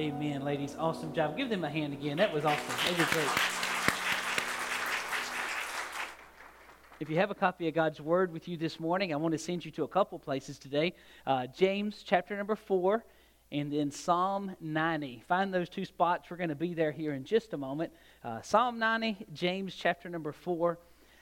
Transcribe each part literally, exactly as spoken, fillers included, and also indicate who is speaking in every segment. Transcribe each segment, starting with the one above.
Speaker 1: Amen, ladies. Awesome job. Give them a hand again. That was awesome. They did great. If you have a copy of God's Word with you this morning, I want to send you to a couple places today. Uh, James chapter number four, and then Psalm ninety. Find those two spots. We're going to be there here in just a moment. Uh, Psalm ninety, James chapter number four.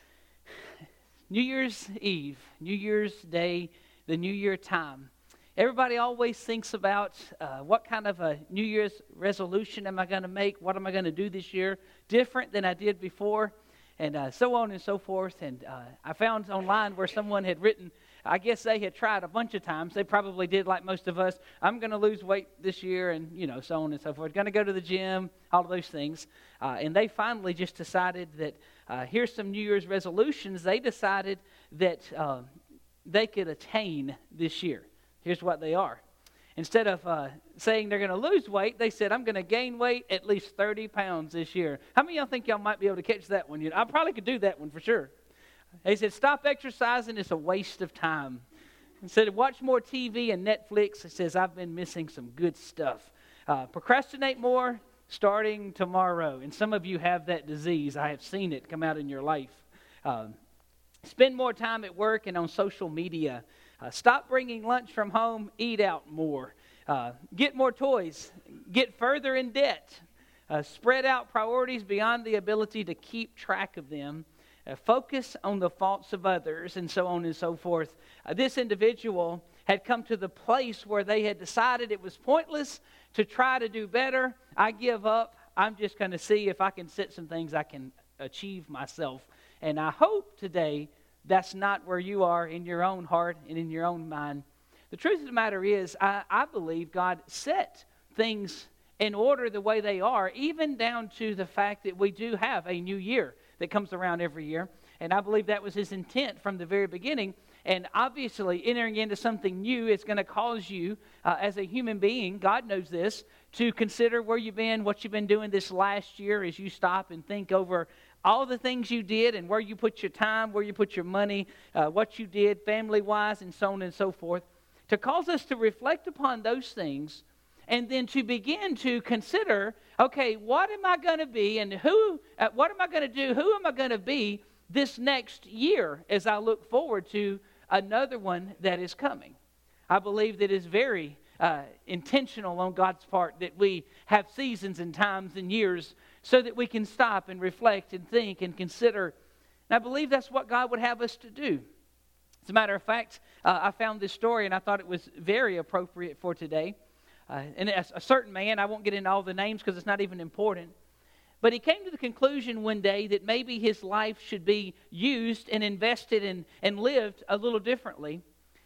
Speaker 1: New Year's Eve, New Year's Day, the New Year time. Everybody always thinks about uh, what kind of a New Year's resolution am I going to make? What am I going to do this year different than I did before? And uh, so on and so forth. And uh, I found online where someone had written, I guess they had tried a bunch of times. They probably did like most of us. I'm going to lose weight this year and, you know, so on and so forth. Going to go to the gym, all of those things. Uh, and they finally just decided that uh, here's some New Year's resolutions they decided that uh, they could attain this year. Here's what they are. Instead of uh, saying they're going to lose weight, they said, I'm going to gain weight at least thirty pounds this year. How many of y'all think y'all might be able to catch that one? You know, I probably could do that one for sure. They said, stop exercising. It's a waste of time. Instead of watch more T V and Netflix, it says, I've been missing some good stuff. Uh, procrastinate more starting tomorrow. And some of you have that disease. I have seen it come out in your life. Um, spend more time at work and on social media. Uh, stop bringing lunch from home, eat out more. Uh, get more toys. Get further in debt. Uh, spread out priorities beyond the ability to keep track of them. Uh, focus on the faults of others, and so on and so forth. Uh, this individual had come to the place where they had decided it was pointless to try to do better. I give up. I'm just going to see if I can set some things I can achieve myself. And I hope today that's not where you are in your own heart and in your own mind. The truth of the matter is, I, I believe God set things in order the way they are, even down to the fact that we do have a new year that comes around every year. And I believe that was His intent from the very beginning. And obviously, entering into something new is going to cause you, uh, as a human being, God knows this, to consider where you've been, what you've been doing this last year as you stop and think over all the things you did and where you put your time, where you put your money, uh, what you did family-wise, and so on and so forth, to cause us to reflect upon those things and then to begin to consider, okay, what am I going to be and who? Uh, what am I going to do? Who am I going to be this next year as I look forward to another one that is coming? I believe that it's very uh, intentional on God's part that we have seasons and times and years so that we can stop and reflect and think and consider. And I believe that's what God would have us to do. As a matter of fact, uh, I found this story and I thought it was very appropriate for today. Uh, and a, a certain man, I won't get into all the names because it's not even important, but he came to the conclusion one day that maybe his life should be used and invested in, and lived a little differently.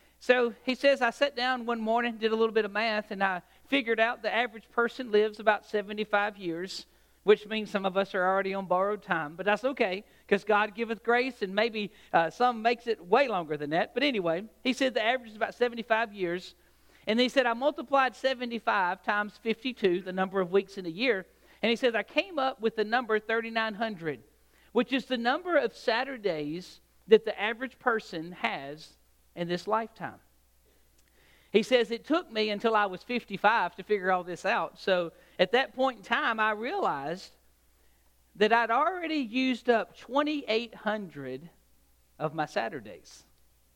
Speaker 1: So he says, I sat down one morning, did a little bit of math, and I figured out the average person lives about seventy-five years, which means some of us are already on borrowed time. But that's okay, because God giveth grace, and maybe uh, some makes it way longer than that. But anyway, he said the average is about seventy-five years. And he said, I multiplied seventy-five times fifty-two, the number of weeks in a year. And he says, I came up with the number thirty-nine hundred, which is the number of Saturdays that the average person has in this lifetime. He says, it took me until I was fifty-five to figure all this out. So at that point in time, I realized that I'd already used up twenty-eight hundred of my Saturdays.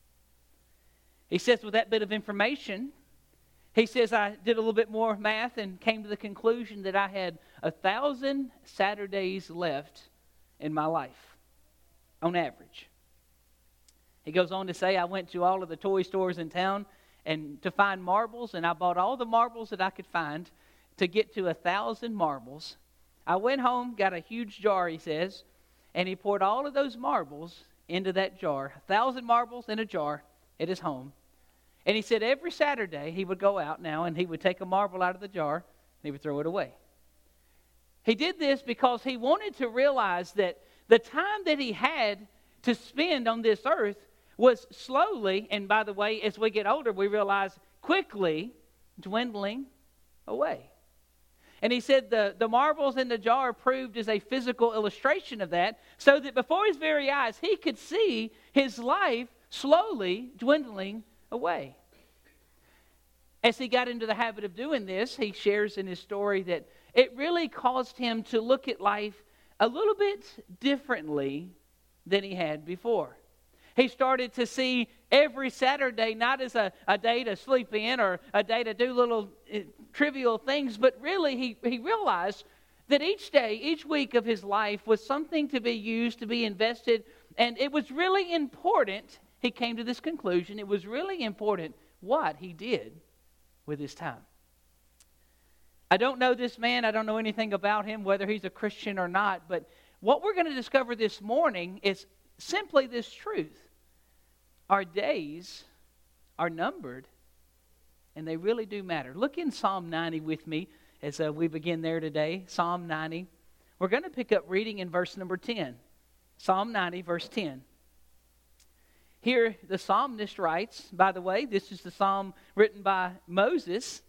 Speaker 1: He says, with that bit of information, he says, I did a little bit more math and came to the conclusion that I had a thousand Saturdays left in my life, on average. He goes on to say, I went to all of the toy stores in town and to find marbles, and I bought all the marbles that I could find to get to a thousand marbles. I went home, got a huge jar, he says, and he poured all of those marbles into that jar, a thousand marbles in a jar at his home. And he said every Saturday he would go out now and he would take a marble out of the jar and he would throw it away. He did this because he wanted to realize that the time that he had to spend on this earth was slowly, and by the way, as we get older, we realize quickly dwindling away. And he said the, the marbles in the jar proved as a physical illustration of that, so that before his very eyes, he could see his life slowly dwindling away. As he got into the habit of doing this, he shares in his story that it really caused him to look at life a little bit differently than he had before. He started to see every Saturday not as a, a day to sleep in or a day to do little uh, trivial things, but really he, he realized that each day, each week of his life was something to be used, to be invested, and it was really important. He came to this conclusion. It was really important what he did with his time. I don't know this man. I don't know anything about him, whether he's a Christian or not, but what we're going to discover this morning is simply this truth. Our days are numbered, and they really do matter. Look in Psalm ninety with me as uh, we begin there today. Psalm ninety. We're going to pick up reading in verse number ten. Psalm ninety, verse ten. Here, the psalmist writes, by the way, this is the psalm written by Moses.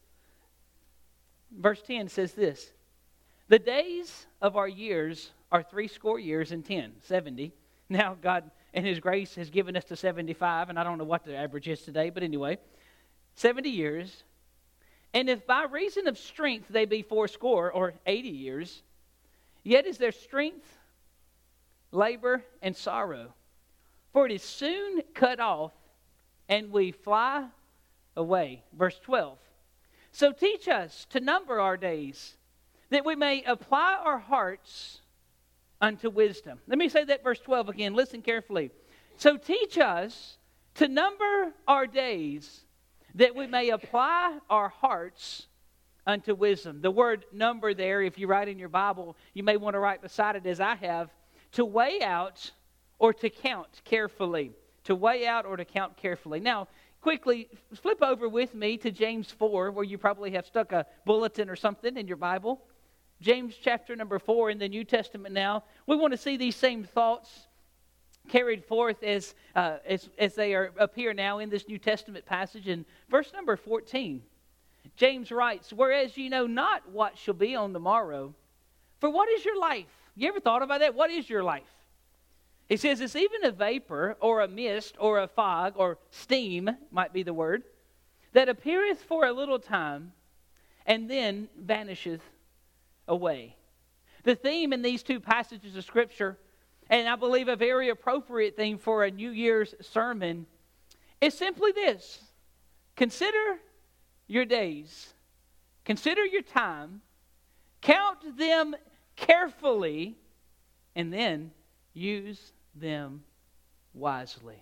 Speaker 1: Verse ten says this: "The days of our years are threescore years and ten," seventy. Now, God in His grace has given us to seventy-five, and I don't know what the average is today, but anyway, seventy years. "And if by reason of strength they be fourscore," or eighty years, "yet is their strength, labor, and sorrow. For it is soon cut off, and we fly away." Verse twelve. "So teach us to number our days, that we may apply our hearts unto wisdom." Let me say that verse twelve again. Listen carefully. "So teach us to number our days, that we may apply our hearts unto wisdom." The word number there, if you write in your Bible, you may want to write beside it as I have, to weigh out or to count carefully. To weigh out or to count carefully. Now, quickly, flip over with me to James four, where you probably have stuck a bulletin or something in your Bible. James chapter number four in the New Testament now. We want to see these same thoughts carried forth as, uh, as, as they are appear now in this New Testament passage. In verse number fourteen, James writes, "Whereas ye know not what shall be on the morrow, for what is your life?" You ever thought about that? What is your life? He says it's even a vapor or a mist or a fog or steam, might be the word, that appeareth for a little time and then vanisheth away. The theme in these two passages of Scripture, and I believe a very appropriate theme for a New Year's sermon, is simply this: consider your days, consider your time, count them carefully, and then use them wisely.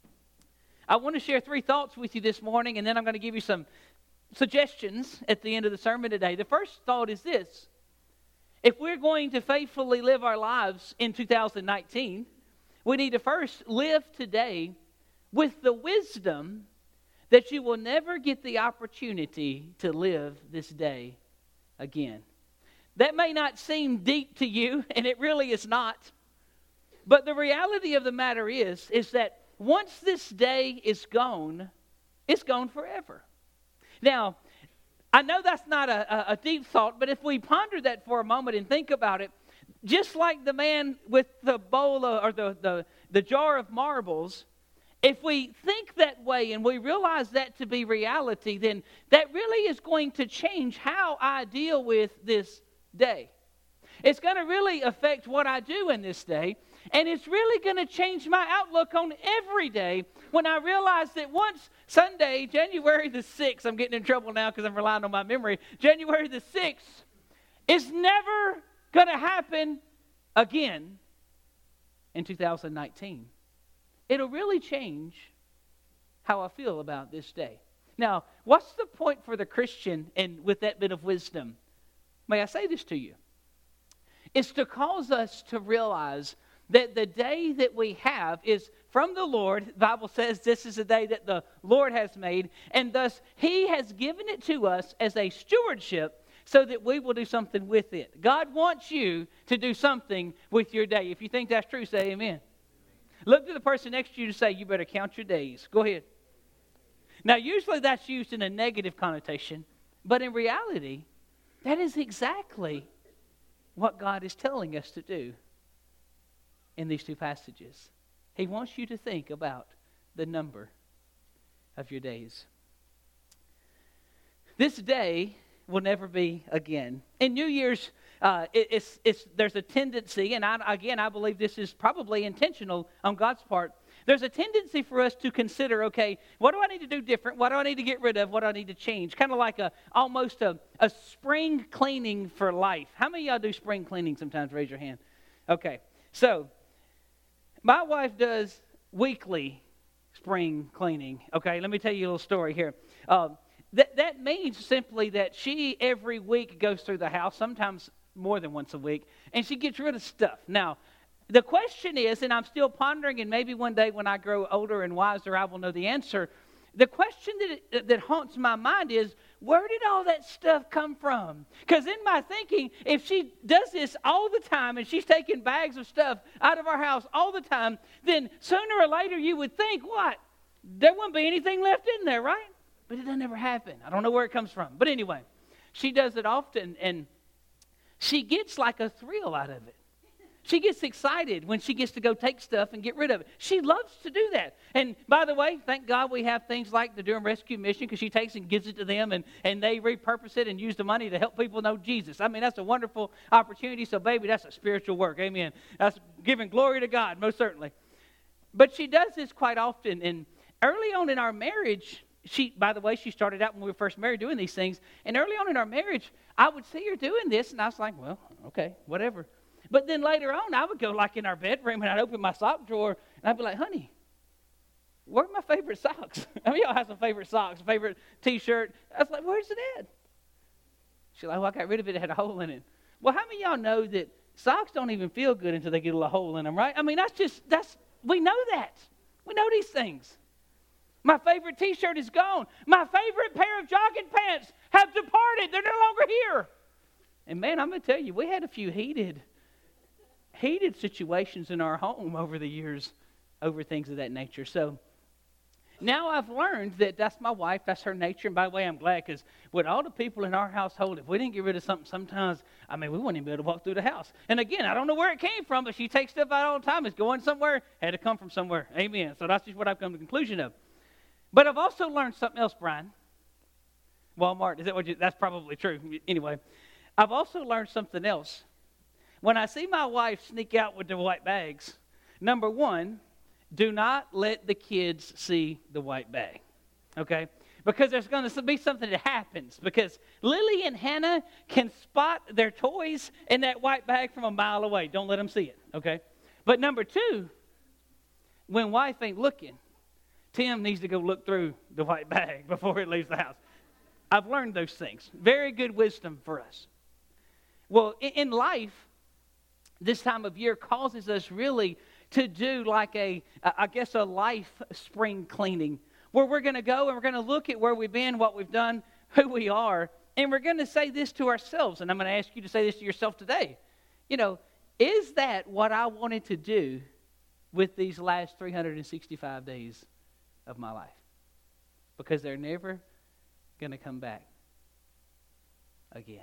Speaker 1: I want to share three thoughts with you this morning, and then I'm going to give you some suggestions at the end of the sermon today. The first thought is this: if we're going to faithfully live our lives in two thousand nineteen, we need to first live today with the wisdom that you will never get the opportunity to live this day again. That may not seem deep to you, and it really is not. But the reality of the matter is, is that once this day is gone, it's gone forever. Now, I know that's not a, a deep thought, but if we ponder that for a moment and think about it, just like the man with the bowl of, or the, the, the jar of marbles, if we think that way and we realize that to be reality, then that really is going to change how I deal with this day. It's going to really affect what I do in this day. And it's really going to change my outlook on every day when I realize that once Sunday, January the sixth, I'm getting in trouble now because I'm relying on my memory, January the sixth is never going to happen again in two thousand nineteen. It'll really change how I feel about this day. Now, what's the point for the Christian and with that bit of wisdom? May I say this to you? It's to cause us to realize that the day that we have is from the Lord. The Bible says this is a day that the Lord has made, and thus He has given it to us as a stewardship so that we will do something with it. God wants you to do something with your day. If you think that's true, say amen. Look to the person next to you to say, you better count your days. Go ahead. Now, usually that's used in a negative connotation, but in reality, that is exactly what God is telling us to do in these two passages. He wants you to think about the number of your days. This day will never be again. In New Year's, uh, it, it's, it's, there's a tendency, and I, again, I believe this is probably intentional on God's part. There's a tendency for us to consider, okay, what do I need to do different? What do I need to get rid of? What do I need to change? Kind of like a almost a, a spring cleaning for life. How many of y'all do spring cleaning sometimes? Raise your hand. Okay, so my wife does weekly spring cleaning. Okay, let me tell you a little story here. Um, that, that means simply that she every week goes through the house, sometimes more than once a week, and she gets rid of stuff. Now, the question is, and I'm still pondering, and maybe one day when I grow older and wiser, I will know the answer. The question that, that haunts my mind is, where did all that stuff come from? Because in my thinking, if she does this all the time, and she's taking bags of stuff out of our house all the time, then sooner or later you would think, what? There wouldn't be anything left in there, right? But it doesn't ever happen. I don't know where it comes from. But anyway, she does it often, and she gets like a thrill out of it. She gets excited when she gets to go take stuff and get rid of it. She loves to do that. And by the way, thank God we have things like the Durham Rescue Mission, because she takes and gives it to them, and, and they repurpose it and use the money to help people know Jesus. I mean, that's a wonderful opportunity. So, baby, that's a spiritual work. Amen. That's giving glory to God, most certainly. But she does this quite often. And early on in our marriage, she, by the way, she started out when we were first married doing these things. And early on in our marriage, I would see her doing this, and I was like, well, okay, whatever. But then later on, I would go like in our bedroom, and I'd open my sock drawer, and I'd be like, honey, where are my favorite socks? I mean, y'all have some favorite socks, favorite T-shirt. I was like, where's it at? She's like, well, I got rid of it. It had a hole in it. Well, how many of y'all know that socks don't even feel good until they get a little hole in them, right? I mean, that's just, that's, we know that. We know these things. My favorite T-shirt is gone. My favorite pair of jogging pants have departed. They're no longer here. And man, I'm going to tell you, we had a few heated heated situations in our home over the years over things of that nature. So now I've learned that that's my wife, that's her nature. And by the way, I'm glad, because with all the people in our household, if we didn't get rid of something, sometimes, I mean, we wouldn't even be able to walk through the house. And again, I don't know where it came from, but she takes stuff out all the time. It's going somewhere, had to come from somewhere. Amen. So that's just what I've come to the conclusion of. But I've also learned something else, Brian. Walmart, is that what you, that's probably true. Anyway, I've also learned something else. When I see my wife sneak out with the white bags, number one, do not let the kids see the white bag, okay? Because there's going to be something that happens. Because Lily and Hannah can spot their toys in that white bag from a mile away. Don't let them see it, okay? But number two, when wife ain't looking, Tim needs to go look through the white bag before it leaves the house. I've learned those things. Very good wisdom for us. Well, in life, this time of year causes us really to do like a, I guess, a life spring cleaning, where we're going to go and we're going to look at where we've been, what we've done, who we are, and we're going to say this to ourselves. And I'm going to ask you to say this to yourself today. You know, is that what I wanted to do with these last three hundred sixty-five days of my life? Because they're never going to come back again.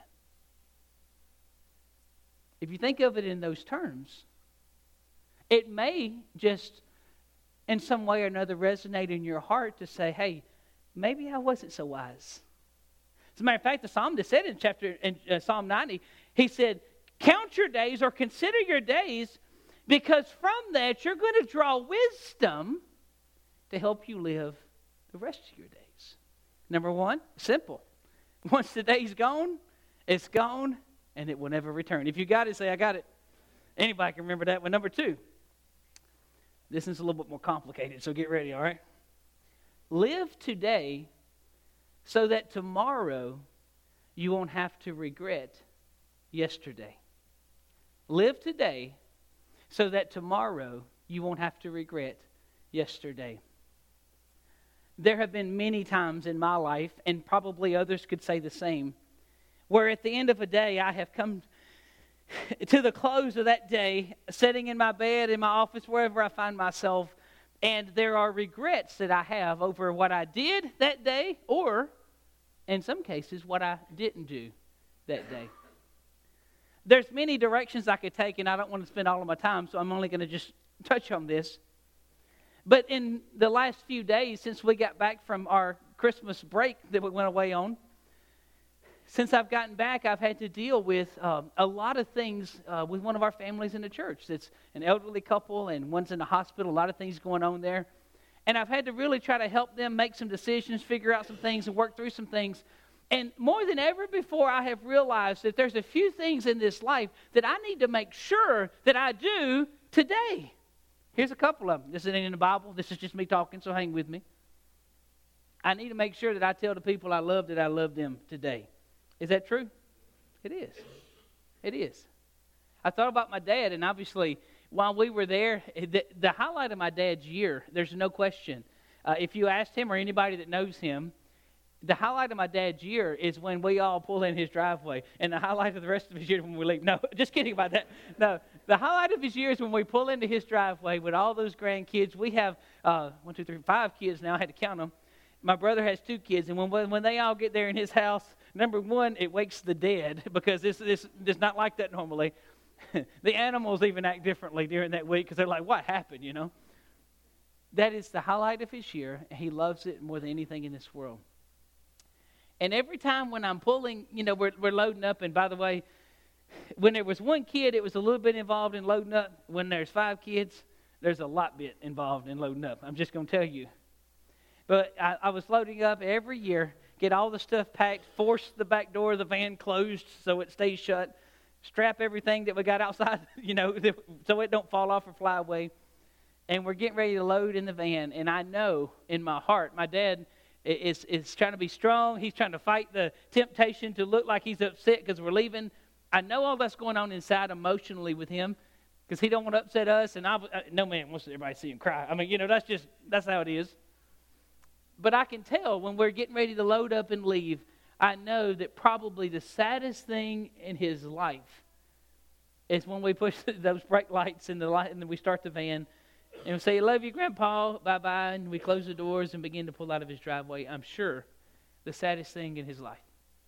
Speaker 1: If you think of it in those terms, it may just in some way or another resonate in your heart to say, hey, maybe I wasn't so wise. As a matter of fact, the psalmist said in chapter in uh, Psalm ninety, he said, count your days or consider your days, because from that you're going to draw wisdom to help you live the rest of your days. Number one, simple. Once the day's gone, it's gone, and it will never return. If you got it, say, I got it. Anybody can remember that one. Number two, this is a little bit more complicated, so get ready, all right? Live today so that tomorrow you won't have to regret yesterday. Live today so that tomorrow you won't have to regret yesterday. There have been many times in my life, and probably others could say the same, where at the end of a day I have come to the close of that day, sitting in my bed, in my office, wherever I find myself, and there are regrets that I have over what I did that day, or in some cases, what I didn't do that day. There's many directions I could take, and I don't want to spend all of my time, so I'm only going to just touch on this. But in the last few days, since we got back from our Christmas break that we went away on, since I've gotten back, I've had to deal with um, a lot of things uh, with one of our families in the church. It's an elderly couple, and one's in the hospital, a lot of things going on there. And I've had to really try to help them make some decisions, figure out some things, and work through some things. And more than ever before, I have realized that there's a few things in this life that I need to make sure that I do today. Here's a couple of them. This isn't in the Bible. This is just me talking, so hang with me. I need to make sure that I tell the people I love that I love them today. Is that true? It is. It is. I thought about my dad, and obviously, while we were there, the, the highlight of my dad's year, there's no question. Uh, if you asked him or anybody that knows him, the highlight of my dad's year is when we all pull in his driveway. And the highlight of the rest of his year is when we leave. No, just kidding about that. No, the highlight of his year is when we pull into his driveway with all those grandkids. We have uh, one, two, three, five kids now. I had to count them. My brother has two kids. And when when they all get there in his house, number one, it wakes the dead because this this is not like that normally. The animals even act differently during that week because they're like, what happened, you know? That is the highlight of his year. And he loves it more than anything in this world. And every time when I'm pulling, you know, we're, we're loading up. And by the way, when there was one kid, it was a little bit involved in loading up. When there's five kids, there's a lot bit involved in loading up. I'm just going to tell you. But I, I was loading up every year, get all the stuff packed, force the back door of the van closed so it stays shut, strap everything that we got outside, you know, so it don't fall off or fly away. And we're getting ready to load in the van. And I know in my heart, my dad is, is trying to be strong. He's trying to fight the temptation to look like he's upset because we're leaving. I know all that's going on inside emotionally with him because he don't want to upset us. And I, no man wants everybody to see him cry. I mean, you know, that's just, that's how it is. But I can tell when we're getting ready to load up and leave, I know that probably the saddest thing in his life is when we push those brake lights in the light and then we start the van and we say, love you, Grandpa, bye-bye, and we close the doors and begin to pull out of his driveway. I'm sure the saddest thing in his life.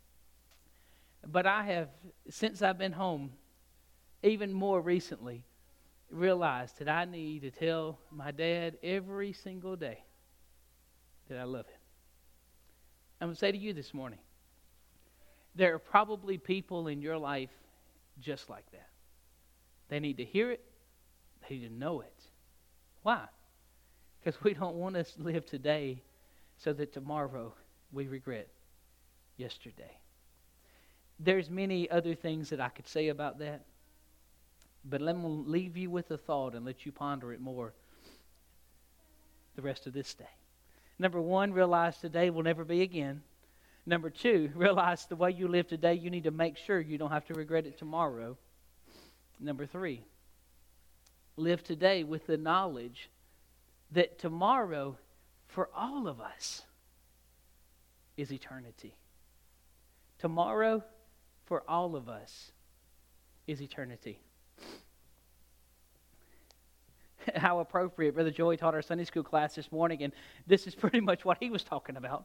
Speaker 1: But I have, since I've been home, even more recently, realized that I need to tell my dad every single day that I love him. I'm going to say to you this morning, there are probably people in your life just like that. They need to hear it. They need to know it. Why? Because we don't want to live today so that tomorrow we regret yesterday. There's many other things that I could say about that, but let me leave you with a thought and let you ponder it more the rest of this day. Number one, realize today will never be again. Number two, realize the way you live today, you need to make sure you don't have to regret it tomorrow. Number three, live today with the knowledge that tomorrow, for all of us, is eternity. Tomorrow, for all of us, is eternity. How appropriate. Brother Joey taught our Sunday school class this morning, and this is pretty much what he was talking about.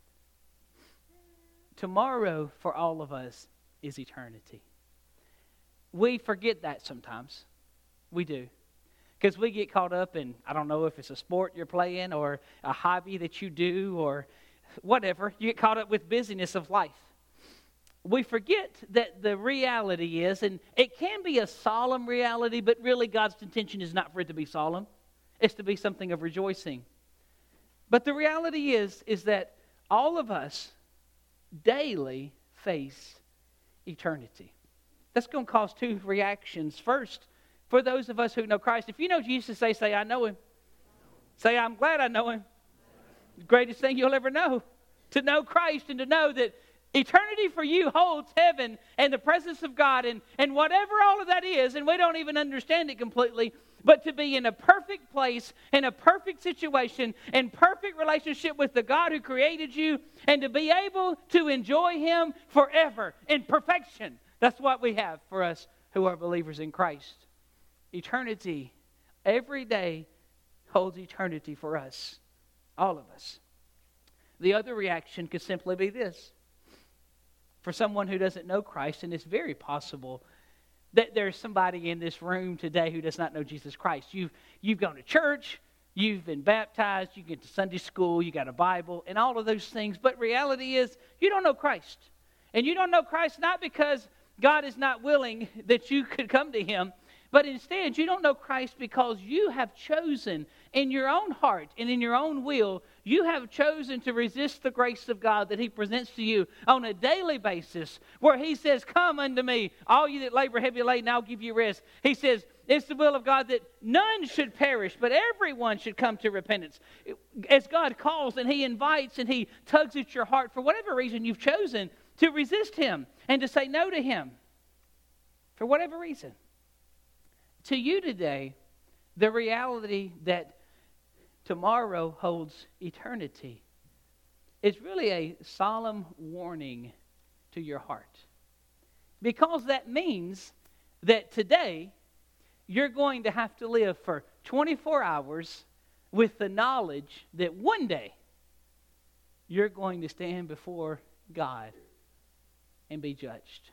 Speaker 1: Tomorrow, for all of us, is eternity. We forget that sometimes. We do. Because we get caught up in, I don't know if it's a sport you're playing or a hobby that you do or whatever. You get caught up with busyness of life. We forget that the reality is, and it can be a solemn reality, but really God's intention is not for it to be solemn. It's to be something of rejoicing. But the reality is, is that all of us daily face eternity. That's going to cause two reactions. First, for those of us who know Christ, if you know Jesus, say, say, I know him. Say, I'm glad I know him. The greatest thing you'll ever know. To know Christ and to know that eternity for you holds heaven and the presence of God and, and whatever all of that is, and we don't even understand it completely, but to be in a perfect place, in a perfect situation, in perfect relationship with the God who created you, and to be able to enjoy him forever in perfection. That's what we have for us who are believers in Christ. Eternity, every day holds eternity for us, all of us. The other reaction could simply be this. For someone who doesn't know Christ, and it's very possible that there's somebody in this room today who does not know Jesus Christ. You've, you've gone to church, you've been baptized, you get to Sunday school, you got a Bible, and all of those things. But reality is, you don't know Christ. And you don't know Christ not because God is not willing that you could come to Him, but instead you don't know Christ because you have chosen in your own heart and in your own will, you have chosen to resist the grace of God that He presents to you on a daily basis, where He says, come unto me, all you that labor heavy laden, I'll give you rest. He says, it's the will of God that none should perish, but everyone should come to repentance. As God calls and He invites and He tugs at your heart, for whatever reason you've chosen to resist Him and to say no to Him, for whatever reason. To you today, the reality that tomorrow holds eternity is really a solemn warning to your heart. Because that means that today you're going to have to live for twenty-four hours with the knowledge that one day you're going to stand before God and be judged.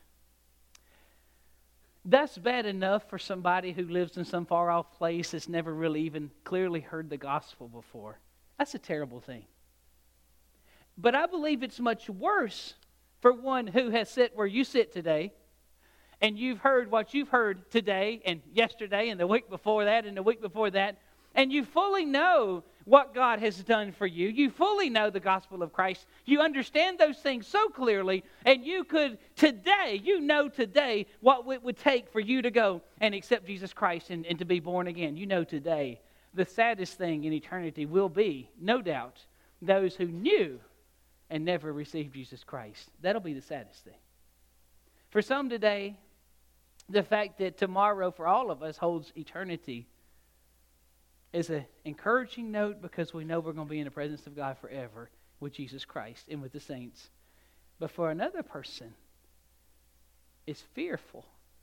Speaker 1: That's bad enough for somebody who lives in some far-off place that's never really even clearly heard the gospel before. That's a terrible thing. But I believe it's much worse for one who has sit where you sit today, and you've heard what you've heard today and yesterday and the week before that and the week before that, and you fully know what God has done for you. You fully know the gospel of Christ. You understand those things so clearly, and you could today, you know today what it would take for you to go and accept Jesus Christ and, and to be born again. You know today the saddest thing in eternity will be, no doubt, those who knew and never received Jesus Christ. That'll be the saddest thing. For some today, the fact that tomorrow for all of us holds eternity is an encouraging note, because we know we're going to be in the presence of God forever with Jesus Christ and with the saints. But for another person, it's fearful,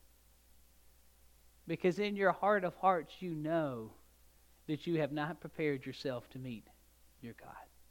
Speaker 1: because in your heart of hearts you know that you have not prepared yourself to meet your God.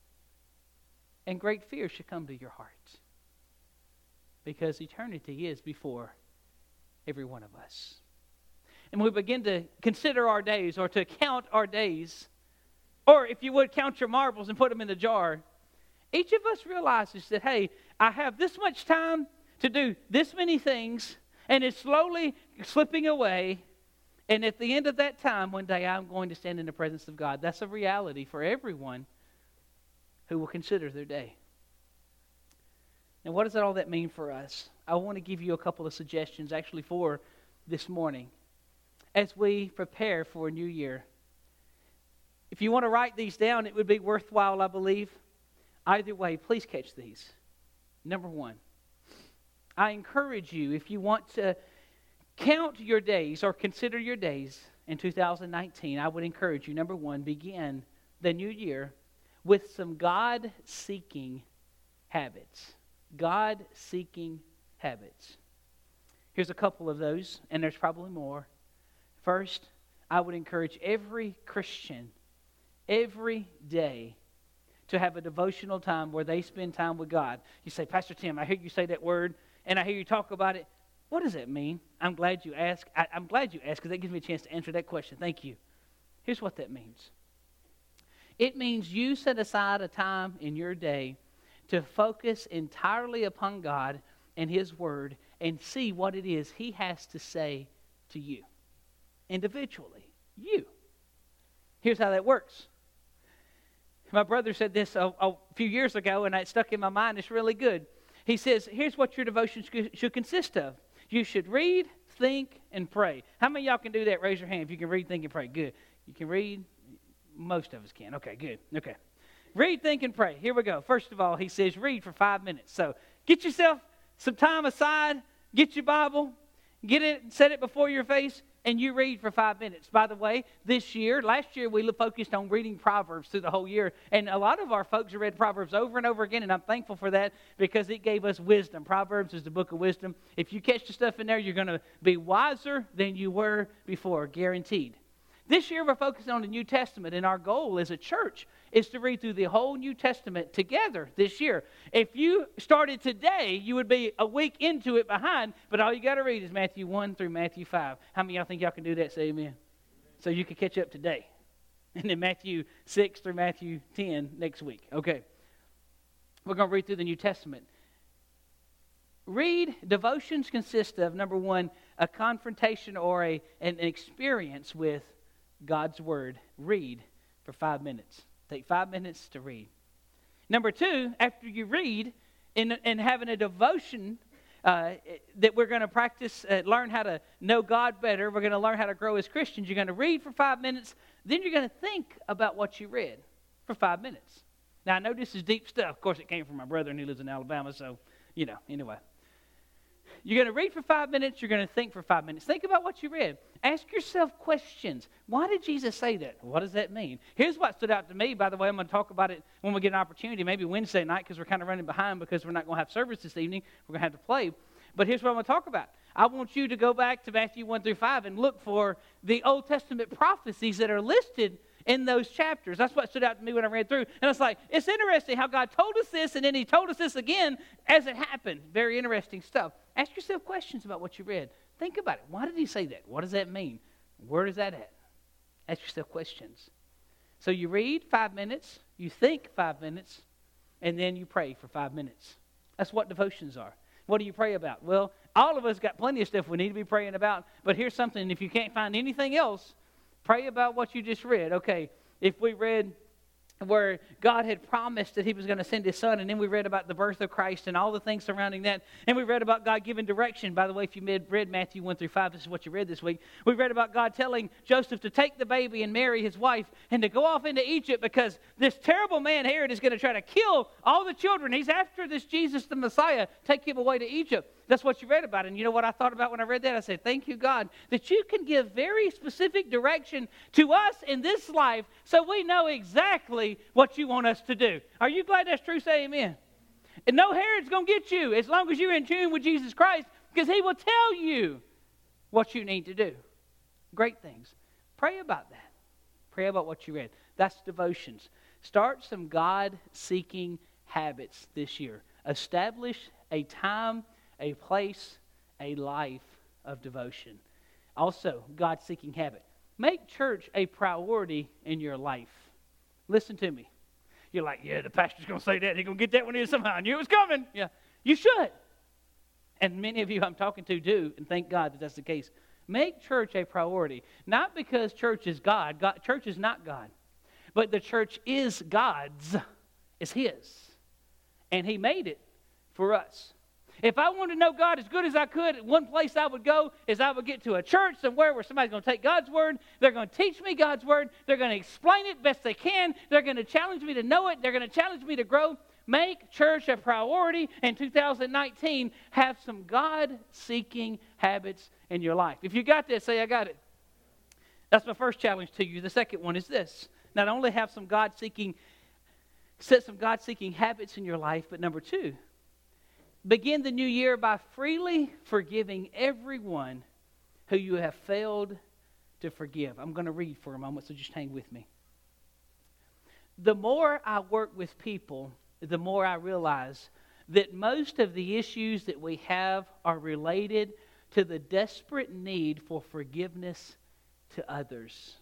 Speaker 1: And great fear should come to your hearts, because eternity is before every one of us. And we begin to consider our days, or to count our days, or if you would, count your marbles and put them in the jar. Each of us realizes that, hey, I have this much time to do this many things, and it's slowly slipping away. And at the end of that time, one day I'm going to stand in the presence of God. That's a reality for everyone who will consider their day. Now, what does all that mean for us? I want to give you a couple of suggestions actually for this morning as we prepare for a new year. If you want to write these down, it would be worthwhile, I believe. Either way, please catch these. Number one, I encourage you, if you want to count your days or consider your days in two thousand nineteen, I would encourage you, number one, begin the new year with some God-seeking habits. God-seeking habits. Here's a couple of those, and there's probably more. First, I would encourage every Christian, every day, to have a devotional time where they spend time with God. You say, Pastor Tim, I hear you say that word, and I hear you talk about it. What does that mean? I'm glad you asked. I, I'm glad you asked, because that gives me a chance to answer that question. Thank you. Here's what that means. It means you set aside a time in your day to focus entirely upon God and His Word and see what it is He has to say to you. Individually, you. Here's how that works. My brother said this a, a few years ago, and it stuck in my mind. It's really good. He says, here's what your devotion should consist of. You should read, think, and pray. How many of y'all can do that? Raise your hand if you can read, think, and pray. Good. You can read? Most of us can. Okay, good. Okay. Read, think, and pray. Here we go. First of all, he says read for five minutes. So get yourself some time aside. Get your Bible. Get it, set it before your face, and you read for five minutes. By the way, this year, last year, we focused on reading Proverbs through the whole year. And a lot of our folks have read Proverbs over and over again, and I'm thankful for that because it gave us wisdom. Proverbs is the book of wisdom. If you catch the stuff in there, you're going to be wiser than you were before, guaranteed. This year, we're focusing on the New Testament, and our goal as a church is to read through the whole New Testament together this year. If you started today, you would be a week into it behind, but all you got to read is Matthew one through Matthew five. How many of y'all think y'all can do that? Say amen. So you can catch up today. And then Matthew six through Matthew ten next week. Okay. We're going to read through the New Testament. read, devotions consist of, number one, a confrontation or a, an experience with God's Word. Read for five minutes. Take five minutes to read. Number two, after you read and, and having a devotion uh, that we're going to practice, uh, learn how to know God better, we're going to learn how to grow as Christians. You're going to read for five minutes, then you're going to think about what you read for five minutes. Now, I know this is deep stuff. Of course, it came from my brother, and he lives in Alabama, so, you know, anyway. You're going to read for five minutes. You're going to think for five minutes. Think about what you read. Ask yourself questions. Why did Jesus say that? What does that mean? Here's what stood out to me. By the way, I'm going to talk about it when we get an opportunity, maybe Wednesday night, because we're kind of running behind because we're not going to have service this evening. We're going to have to play. But here's what I'm going to talk about. I want you to go back to Matthew one through five and look for the Old Testament prophecies that are listed in those chapters. That's what stood out to me when I read through. And it's like, it's interesting how God told us this, and then he told us this again as it happened. Very interesting stuff. Ask yourself questions about what you read. Think about it. Why did he say that? What does that mean? Where is that at? Ask yourself questions. So you read five minutes, you think five minutes, and then you pray for five minutes. That's what devotions are. What do you pray about? Well, all of us got plenty of stuff we need to be praying about, but here's something. If you can't find anything else, pray about what you just read. Okay, if we read where God had promised that he was going to send his son, and then we read about the birth of Christ and all the things surrounding that, and we read about God giving direction. By the way, if you read Matthew one through five, this is what you read this week. We read about God telling Joseph to take the baby and Mary, his wife, and to go off into Egypt because this terrible man Herod is going to try to kill all the children. He's after this Jesus the Messiah. Take him away to Egypt. That's what you read about. And you know what I thought about when I read that? I said, thank you, God, that you can give very specific direction to us in this life so we know exactly what you want us to do. Are you glad that's true? Say amen. And no Herod's going to get you as long as you're in tune with Jesus Christ, because he will tell you what you need to do. Great things. Pray about that. Pray about what you read. That's devotions. Start some God-seeking habits this year. Establish a time, a place, a life of devotion. Also, God-seeking habit. Make church a priority in your life. Listen to me. You're like, yeah, the pastor's going to say that. He's going to get that one in somehow. I knew it was coming. Yeah, you should. And many of you I'm talking to do, and thank God that that's the case. Make church a priority. Not because church is God. God church is not God. But the church is God's. It's his. And he made it for us. If I wanted to know God as good as I could, one place I would go is I would get to a church somewhere where somebody's going to take God's word. They're going to teach me God's word. They're going to explain it best they can. They're going to challenge me to know it. They're going to challenge me to grow. Make church a priority in two thousand nineteen. Have some God-seeking habits in your life. If you got this, say, I got it. That's my first challenge to you. The second one is this. Not only have some God-seeking, set some God-seeking habits in your life, but number two, begin the new year by freely forgiving everyone who you have failed to forgive. I'm going to read for a moment, so just hang with me. The more I work with people, the more I realize that most of the issues that we have are related to the desperate need for forgiveness to others.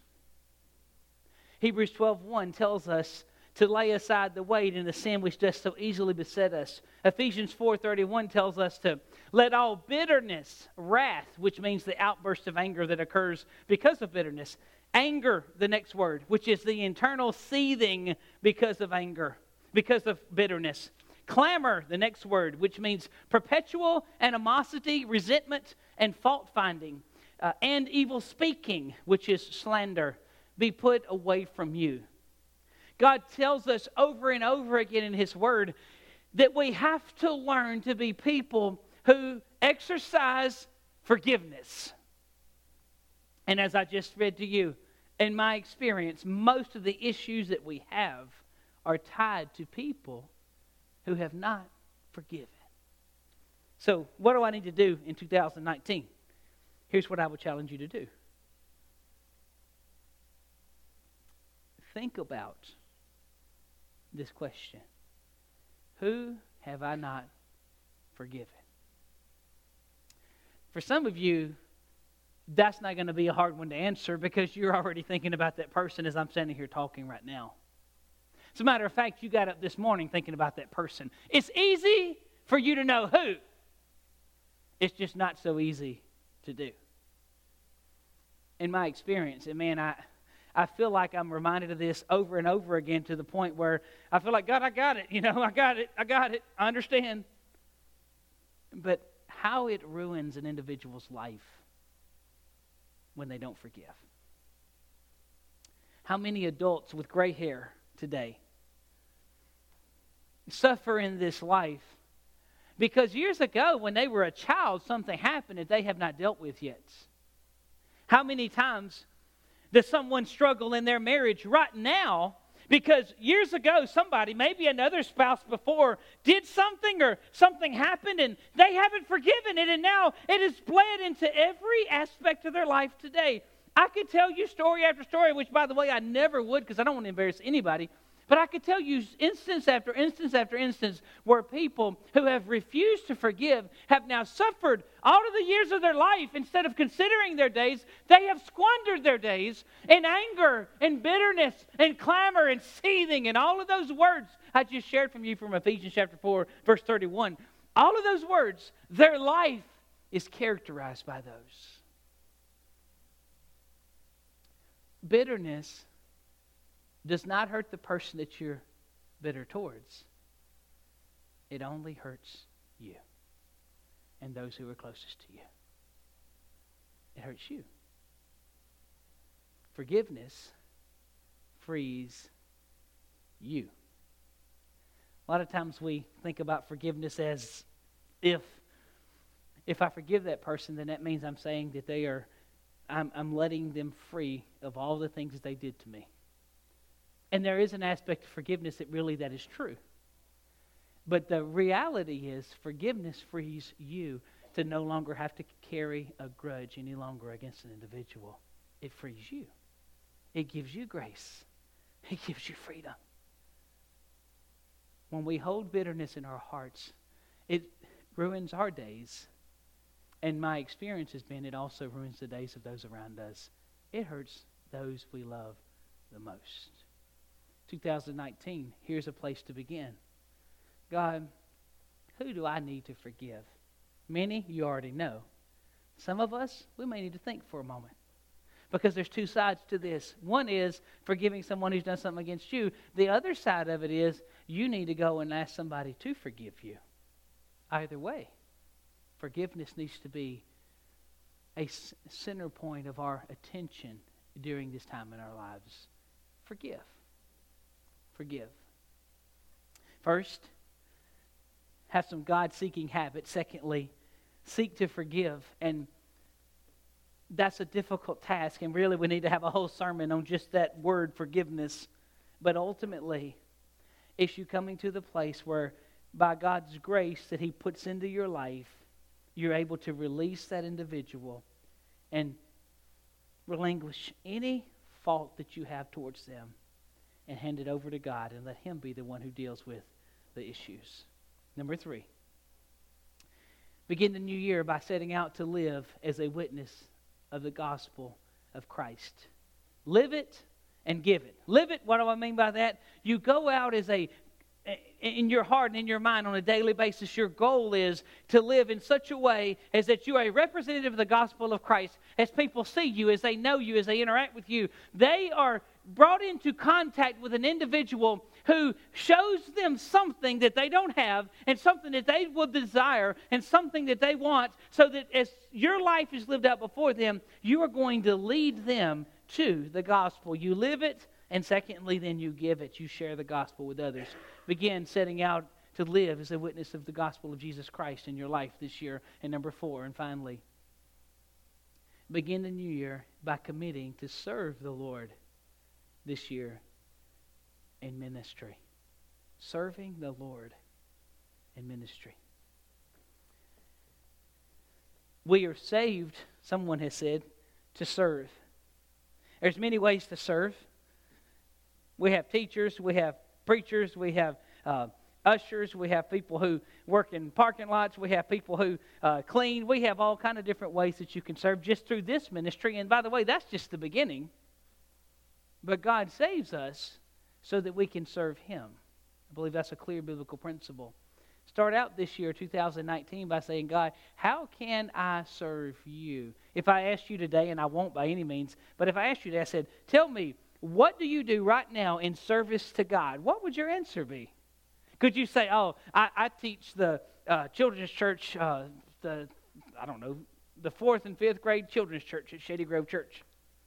Speaker 1: Hebrews twelve one tells us to lay aside the weight and the sin which does so easily beset us. Ephesians four thirty-one tells us to let all bitterness, wrath, which means the outburst of anger that occurs because of bitterness. Anger, the next word, which is the internal seething because of anger, because of bitterness. Clamor, the next word, which means perpetual animosity, resentment, and fault-finding. Uh, and evil speaking, which is slander, be put away from you. God tells us over and over again in His Word that we have to learn to be people who exercise forgiveness. And as I just read to you, in my experience, most of the issues that we have are tied to people who have not forgiven. So what do I need to do in two thousand nineteen? Here's what I would challenge you to do. Think about this question. Who have I not forgiven? For some of you, that's not going to be a hard one to answer because you're already thinking about that person as I'm standing here talking right now. As a matter of fact, you got up this morning thinking about that person. It's easy for you to know who. It's just not so easy to do. In my experience, and man, I, I feel like I'm reminded of this over and over again to the point where I feel like, God, I got it. You know, I got it. I got it. I understand. But how it ruins an individual's life when they don't forgive. How many adults with gray hair today suffer in this life because years ago when they were a child, something happened that they have not dealt with yet? How many times does someone struggle in their marriage right now because years ago somebody, maybe another spouse before, did something or something happened and they haven't forgiven it, and now it has bled into every aspect of their life today? I could tell you story after story, which, by the way, I never would because I don't want to embarrass anybody. But I could tell you instance after instance after instance where people who have refused to forgive have now suffered all of the years of their life. Instead of considering their days, they have squandered their days in anger and bitterness and clamor and seething and all of those words I just shared from you from Ephesians chapter four, verse thirty-one. All of those words, their life is characterized by those. Bitterness does not hurt the person that you're bitter towards. It only hurts you and those who are closest to you. It hurts you. Forgiveness frees you. A lot of times we think about forgiveness as if if I forgive that person, then that means I'm saying that they are I'm, I'm letting them free of all the things that they did to me. And there is an aspect of forgiveness that really that is true. But the reality is forgiveness frees you to no longer have to carry a grudge any longer against an individual. It frees you. It gives you grace. It gives you freedom. When we hold bitterness in our hearts, it ruins our days. And my experience has been it also ruins the days of those around us. It hurts those we love the most. two thousand nineteen, here's a place to begin. God, who do I need to forgive? Many, you already know. Some of us, we may need to think for a moment. Because there's two sides to this. One is forgiving someone who's done something against you. The other side of it is you need to go and ask somebody to forgive you. Either way, forgiveness needs to be a center point of our attention during this time in our lives. Forgive. Forgive. First, have some God-seeking habits. Secondly, seek to forgive. And that's a difficult task, and really we need to have a whole sermon on just that word, forgiveness. But ultimately, it's you coming to the place where by God's grace that He puts into your life, you're able to release that individual and relinquish any fault that you have towards them and hand it over to God and let Him be the one who deals with the issues. Number three, begin the new year by setting out to live as a witness of the gospel of Christ. Live it and give it. Live it, what do I mean by that? You go out as a, in your heart and in your mind on a daily basis, your goal is to live in such a way as that you are a representative of the gospel of Christ. As people see you, as they know you, as they interact with you, they are brought into contact with an individual who shows them something that they don't have and something that they will desire and something that they want, so that as your life is lived out before them, you are going to lead them to the gospel. You live it, and secondly, then you give it. You share the gospel with others. Begin setting out to live as a witness of the gospel of Jesus Christ in your life this year. And number four, and finally, begin the new year by committing to serve the Lord this year in ministry. Serving the Lord in ministry. We are saved, someone has said, to serve. There's many ways to serve. We have teachers, we have preachers, we have uh, ushers, we have people who work in parking lots, we have people who uh, clean. We have all kind of different ways that you can serve just through this ministry. And by the way, that's just the beginning. But God saves us so that we can serve Him. I believe that's a clear biblical principle. Start out this year, two thousand nineteen, by saying, God, how can I serve you? If I asked you today, and I won't by any means, but if I asked you today, I said, tell me, what do you do right now in service to God? What would your answer be? Could you say, oh, I, I teach the uh, children's church, uh, the, I don't know, the fourth and fifth grade children's church at Shady Grove Church.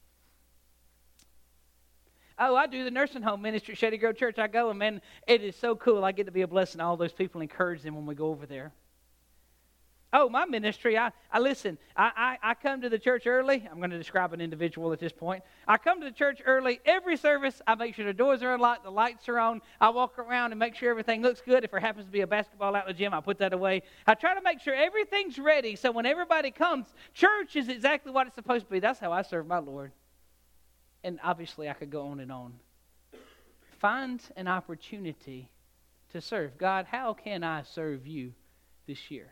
Speaker 1: Oh, I do the nursing home ministry at Shady Grove Church. I go, and man, it is so cool. I get to be a blessing to all those people and encourage them when we go over there. Oh, my ministry, I, I listen, I, I, I come to the church early. I'm going to describe an individual at this point. I come to the church early every service. I make sure the doors are unlocked, the lights are on. I walk around and make sure everything looks good. If there happens to be a basketball out in the gym, I put that away. I try to make sure everything's ready so when everybody comes, church is exactly what it's supposed to be. That's how I serve my Lord. And obviously, I could go on and on. Find an opportunity to serve. God, how can I serve you this year?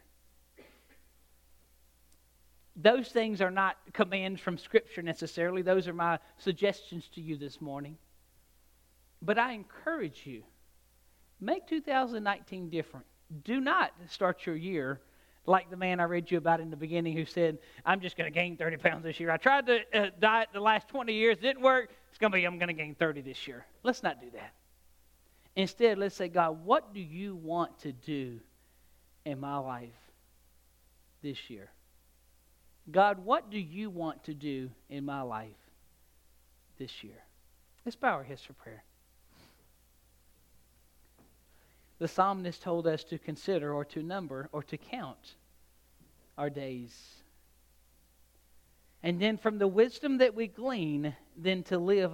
Speaker 1: Those things are not commands from Scripture necessarily. Those are my suggestions to you this morning. But I encourage you, make two thousand nineteen different. Do not start your year like the man I read you about in the beginning who said, I'm just going to gain thirty pounds this year. I tried to uh, diet the last twenty years. It didn't work. It's going to be, I'm going to gain thirty this year. Let's not do that. Instead, let's say, God, what do you want to do in my life this year? God, what do you want to do in my life this year? Let's bow our heads for prayer. The psalmist told us to consider or to number or to count our days. And then from the wisdom that we glean, then to live